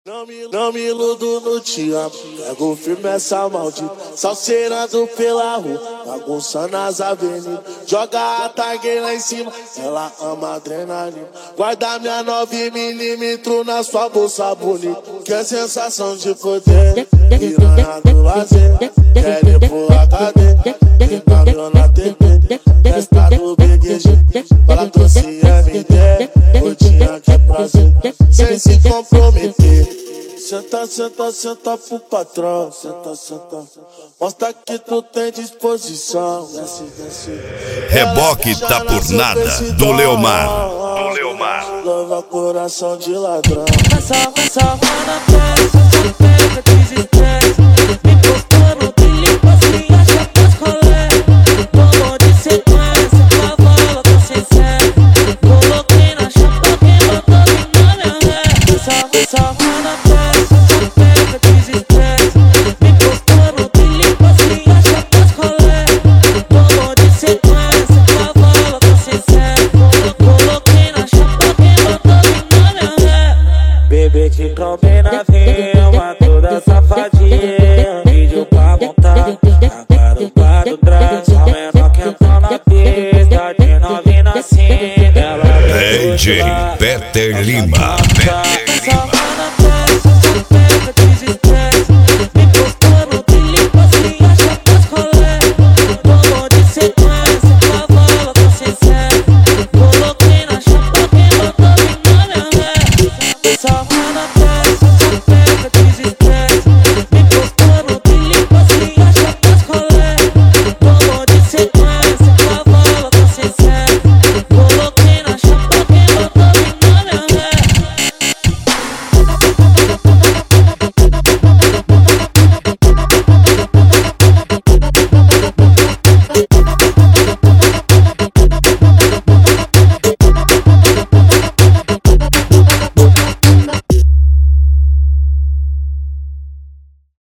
Não me iludo no te amo, pego firme essa maldita, salseirando pela rua, bagunçando as avenidas, joga a targue lá em cima, ela ama adrenalina, guarda minha 9mm na sua bolsa bonita, que é sensação de poder, piranha do lazer, quer ir pro HD, ligado na TV, festa do BGG, fala doce MD, rotina que é prazer, sem se comprometer. Senta, senta, senta pro patrão, senta, senta. Mostra que tu tem disposição. Desce, desce. Reboque tá por nada, do Leomar. Lava coração de ladrão. Essa mano pega, pega, desestressa. Me postou no trilho, assim, acha que as colegas. Tomou de sequência, cavalo com sincero. Coloquei na chapa, quem botou na minha ré. Essa mano pega, desestressa. Me postou no trilho, assim, acha que as colegas. Tomou de sequência, cavalo com sincero. Coloquei na chapa, quem botou na minha ré. Bebê te combina, filma toda safadinha. Vídeo pra montar, a garupa do trás. Só menor que entrou na pista, de novinha assim. DJ Peter Lima.